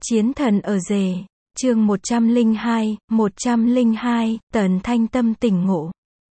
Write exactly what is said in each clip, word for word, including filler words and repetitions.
Chiến thần ở rể, chương một trăm lẻ hai, một trăm lẻ hai, Tần Thanh Tâm tỉnh ngộ.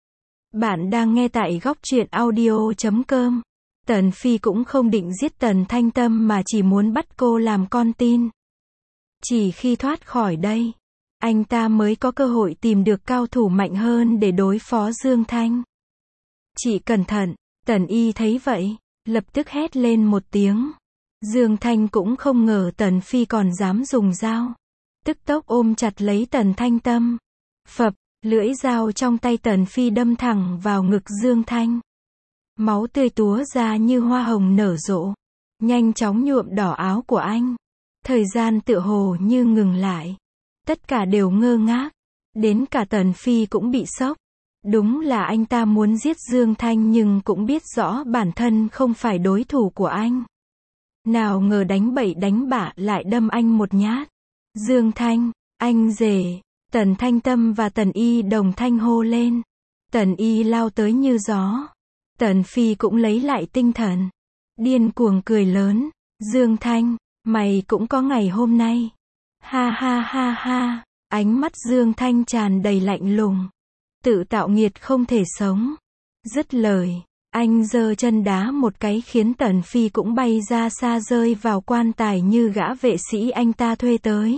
Bạn đang nghe tại góc truyện audio chấm com. Tần Phi cũng không định giết Tần Thanh Tâm mà chỉ muốn bắt cô làm con tin. Chỉ khi thoát khỏi đây, anh ta mới có cơ hội tìm được cao thủ mạnh hơn để đối phó Dương Thanh. Chị cẩn thận, Tần Y thấy vậy, lập tức hét lên một tiếng. Dương Thanh cũng không ngờ Tần Phi còn dám dùng dao. Tức tốc ôm chặt lấy Tần Thanh Tâm. Phập, lưỡi dao trong tay Tần Phi đâm thẳng vào ngực Dương Thanh. Máu tươi túa ra như hoa hồng nở rộ, nhanh chóng nhuộm đỏ áo của anh. Thời gian tựa hồ như ngừng lại. Tất cả đều ngơ ngác. Đến cả Tần Phi cũng bị sốc. Đúng là anh ta muốn giết Dương Thanh nhưng cũng biết rõ bản thân không phải đối thủ của anh. Nào ngờ đánh bậy đánh bạ lại đâm anh một nhát. Dương Thanh, anh rể, Tần Thanh Tâm và Tần Y đồng thanh hô lên. Tần Y lao tới như gió. Tần Phi cũng lấy lại tinh thần. Điên cuồng cười lớn. Dương Thanh, mày cũng có ngày hôm nay. Ha ha ha ha. Ánh mắt Dương Thanh tràn đầy lạnh lùng. Tự tạo nghiệt không thể sống. Dứt lời, anh giơ chân đá một cái khiến Tần Phi cũng bay ra xa rơi vào quan tài như gã vệ sĩ anh ta thuê tới.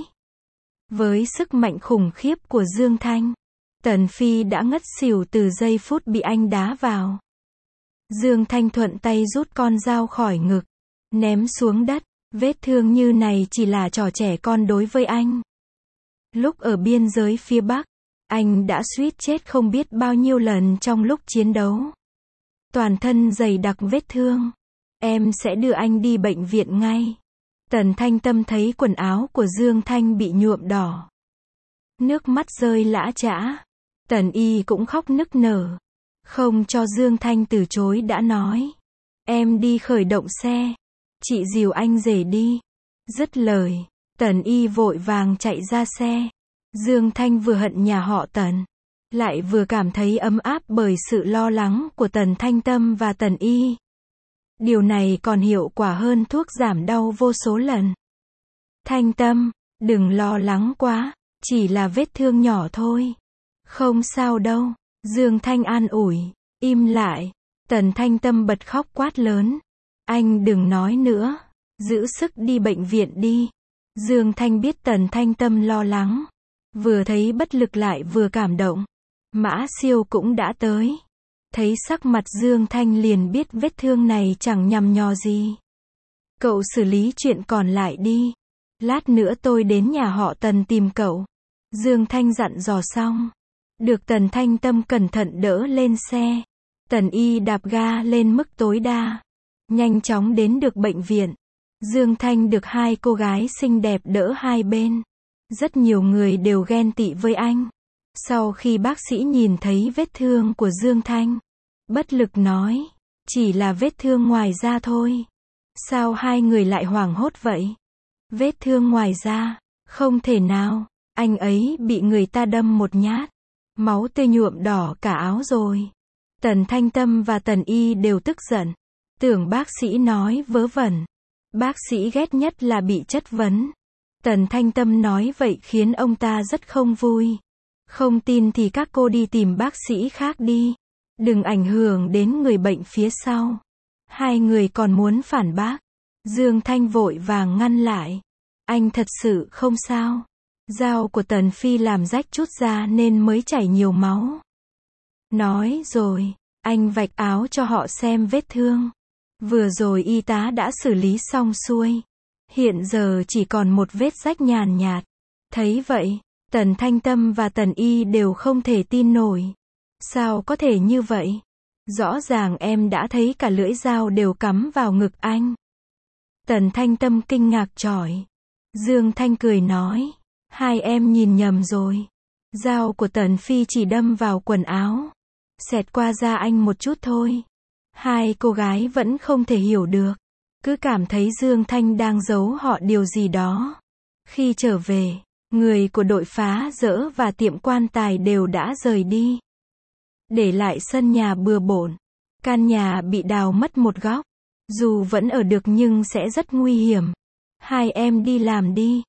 Với sức mạnh khủng khiếp của Dương Thanh, Tần Phi đã ngất xỉu từ giây phút bị anh đá vào. Dương Thanh thuận tay rút con dao khỏi ngực, ném xuống đất. Vết thương như này chỉ là trò trẻ con đối với anh. Lúc ở biên giới phía Bắc, anh đã suýt chết không biết bao nhiêu lần trong lúc chiến đấu. Toàn thân dày đặc vết thương. Em sẽ đưa anh đi bệnh viện ngay. Tần Thanh Tâm thấy quần áo của Dương Thanh bị nhuộm đỏ. Nước mắt rơi lã chã. Tần Y cũng khóc nức nở. Không cho Dương Thanh từ chối đã nói. Em đi khởi động xe. Chị dìu anh rể đi. Dứt lời, Tần Y vội vàng chạy ra xe. Dương Thanh vừa hận nhà họ Tần, lại vừa cảm thấy ấm áp bởi sự lo lắng của Tần Thanh Tâm và Tần Y. Điều này còn hiệu quả hơn thuốc giảm đau vô số lần. Thanh Tâm, đừng lo lắng quá, chỉ là vết thương nhỏ thôi. Không sao đâu, Dương Thanh an ủi. Im lại. Tần Thanh Tâm bật khóc quát lớn. Anh đừng nói nữa, giữ sức đi bệnh viện đi. Dương Thanh biết Tần Thanh Tâm lo lắng. Vừa thấy bất lực lại vừa cảm động. Mã Siêu cũng đã tới. Thấy sắc mặt Dương Thanh liền biết vết thương này chẳng nhằm nhò gì. Cậu xử lý chuyện còn lại đi. Lát nữa tôi đến nhà họ Tần tìm cậu. Dương Thanh dặn dò xong. Được Tần Thanh Tâm cẩn thận đỡ lên xe. Tần Y đạp ga lên mức tối đa. Nhanh chóng đến được bệnh viện. Dương Thanh được hai cô gái xinh đẹp đỡ hai bên. Rất nhiều người đều ghen tị với anh. Sau khi bác sĩ nhìn thấy vết thương của Dương Thanh, bất lực nói, chỉ là vết thương ngoài da thôi. Sao hai người lại hoảng hốt vậy? Vết thương ngoài da? Không thể nào, anh ấy bị người ta đâm một nhát. Máu tươi nhuộm đỏ cả áo rồi. Tần Thanh Tâm và Tần Y đều tức giận. Tưởng bác sĩ nói vớ vẩn. Bác sĩ ghét nhất là bị chất vấn. Tần Thanh Tâm nói vậy khiến ông ta rất không vui. Không tin thì các cô đi tìm bác sĩ khác đi. Đừng ảnh hưởng đến người bệnh phía sau. Hai người còn muốn phản bác. Dương Thanh vội vàng ngăn lại. Anh thật sự không sao. Dao của Tần Phi làm rách chút da nên mới chảy nhiều máu. Nói rồi, anh vạch áo cho họ xem vết thương. Vừa rồi y tá đã xử lý xong xuôi. Hiện giờ chỉ còn một vết rách nhàn nhạt. Thấy vậy, Tần Thanh Tâm và Tần Y đều không thể tin nổi. Sao có thể như vậy? Rõ ràng em đã thấy cả lưỡi dao đều cắm vào ngực anh. Tần Thanh Tâm kinh ngạc chỏi. Dương Thanh cười nói. Hai em nhìn nhầm rồi. Dao của Tần Phi chỉ đâm vào quần áo. Xẹt qua da anh một chút thôi. Hai cô gái vẫn không thể hiểu được. Cứ cảm thấy Dương Thanh đang giấu họ điều gì đó. Khi trở về, người của đội phá dỡ và tiệm quan tài đều đã rời đi. Để lại sân nhà bừa bộn. Căn nhà bị đào mất một góc. Dù vẫn ở được nhưng sẽ rất nguy hiểm. Hai em đi làm đi.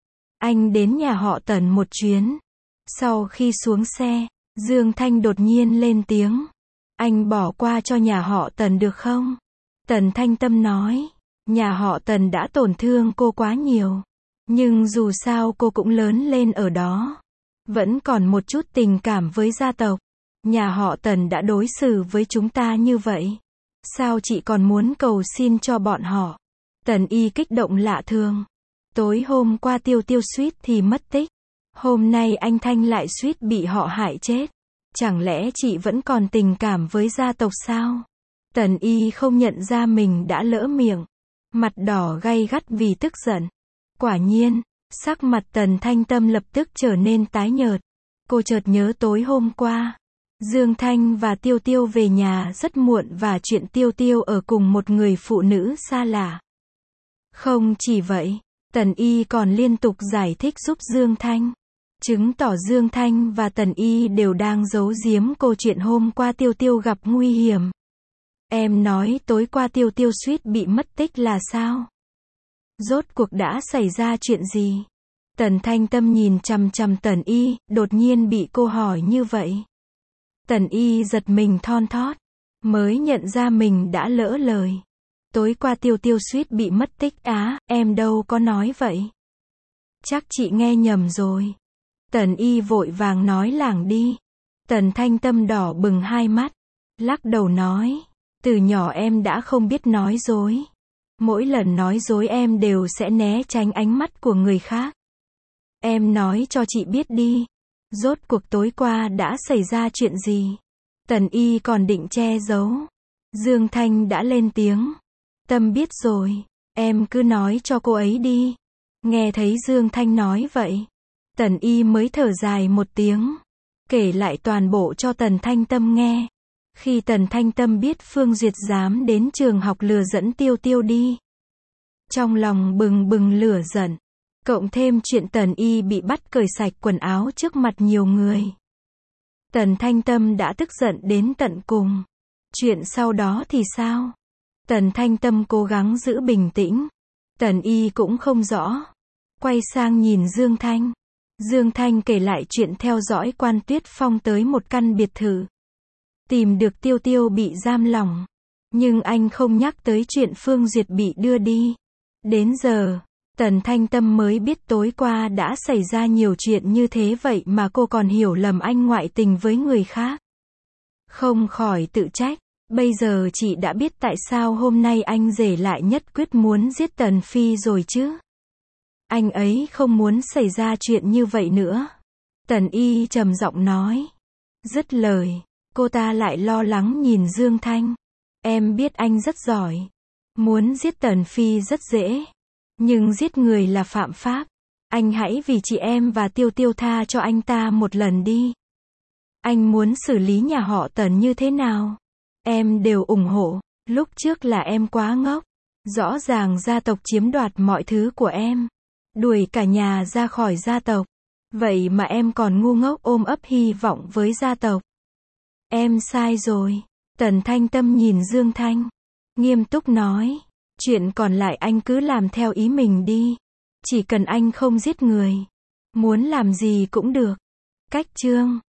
Anh đến nhà họ Tần một chuyến. Sau khi xuống xe, Dương Thanh đột nhiên lên tiếng. Anh bỏ qua cho nhà họ Tần được không? Tần Thanh Tâm nói. Nhà họ Tần đã tổn thương cô quá nhiều. Nhưng dù sao cô cũng lớn lên ở đó. Vẫn còn một chút tình cảm với gia tộc. Nhà họ Tần đã đối xử với chúng ta như vậy. Sao chị còn muốn cầu xin cho bọn họ? Tần Y kích động lạ thường. Tối hôm qua Tiêu Tiêu suýt thì mất tích. Hôm nay anh Thanh lại suýt bị họ hại chết. Chẳng lẽ chị vẫn còn tình cảm với gia tộc sao? Tần Y không nhận ra mình đã lỡ miệng. Mặt đỏ gay gắt vì tức giận. Quả nhiên, sắc mặt Tần Thanh Tâm lập tức trở nên tái nhợt. Cô chợt nhớ tối hôm qua. Dương Thanh và Tiêu Tiêu về nhà rất muộn và chuyện Tiêu Tiêu ở cùng một người phụ nữ xa lạ. Không chỉ vậy, Tần Y còn liên tục giải thích giúp Dương Thanh. Chứng tỏ Dương Thanh và Tần Y đều đang giấu giếm cô chuyện hôm qua Tiêu Tiêu gặp nguy hiểm. Em nói tối qua Tiêu Tiêu suýt bị mất tích là sao? Rốt cuộc đã xảy ra chuyện gì? Tần Thanh Tâm nhìn chằm chằm Tần Y, đột nhiên bị cô hỏi như vậy. Tần Y giật mình thon thót, mới nhận ra mình đã lỡ lời. Tối qua Tiêu Tiêu suýt bị mất tích á, em đâu có nói vậy. Chắc chị nghe nhầm rồi. Tần Y vội vàng nói làng đi. Tần Thanh Tâm đỏ bừng hai mắt, lắc đầu nói, từ nhỏ em đã không biết nói dối. Mỗi lần nói dối em đều sẽ né tránh ánh mắt của người khác. Em nói cho chị biết đi. Rốt cuộc tối qua đã xảy ra chuyện gì? Tần Y còn định che giấu. Dương Thanh đã lên tiếng. Tâm biết rồi, em cứ nói cho cô ấy đi. Nghe thấy Dương Thanh nói vậy, Tần Y mới thở dài một tiếng, kể lại toàn bộ cho Tần Thanh Tâm nghe. Khi Tần Thanh Tâm biết Phương Duyệt dám đến trường học lừa dẫn Tiêu Tiêu đi, trong lòng bừng bừng lửa giận, cộng thêm chuyện Tần Y bị bắt cởi sạch quần áo trước mặt nhiều người. Tần Thanh Tâm đã tức giận đến tận cùng. Chuyện sau đó thì sao? Tần Thanh Tâm cố gắng giữ bình tĩnh. Tần Y cũng không rõ. Quay sang nhìn Dương Thanh. Dương Thanh kể lại chuyện theo dõi Quan Tuyết Phong tới một căn biệt thự. Tìm được Tiêu Tiêu bị giam lỏng. Nhưng anh không nhắc tới chuyện Phương Duyệt bị đưa đi. Đến giờ, Tần Thanh Tâm mới biết tối qua đã xảy ra nhiều chuyện như thế vậy mà cô còn hiểu lầm anh ngoại tình với người khác. Không khỏi tự trách. Bây giờ chị đã biết tại sao hôm nay anh rể lại nhất quyết muốn giết Tần Phi rồi chứ. Anh ấy không muốn xảy ra chuyện như vậy nữa. Tần Y trầm giọng nói. Dứt lời, cô ta lại lo lắng nhìn Dương Thanh. Em biết anh rất giỏi. Muốn giết Tần Phi rất dễ. Nhưng giết người là phạm pháp. Anh hãy vì chị em và Tiêu Tiêu tha cho anh ta một lần đi. Anh muốn xử lý nhà họ Tần như thế nào? Em đều ủng hộ. Lúc trước là em quá ngốc. Rõ ràng gia tộc chiếm đoạt mọi thứ của em. Đuổi cả nhà ra khỏi gia tộc. Vậy mà em còn ngu ngốc ôm ấp hy vọng với gia tộc. Em sai rồi. Tần Thanh Tâm nhìn Dương Thanh, nghiêm túc nói. Chuyện còn lại anh cứ làm theo ý mình đi. Chỉ cần anh không giết người. Muốn làm gì cũng được. Cách chương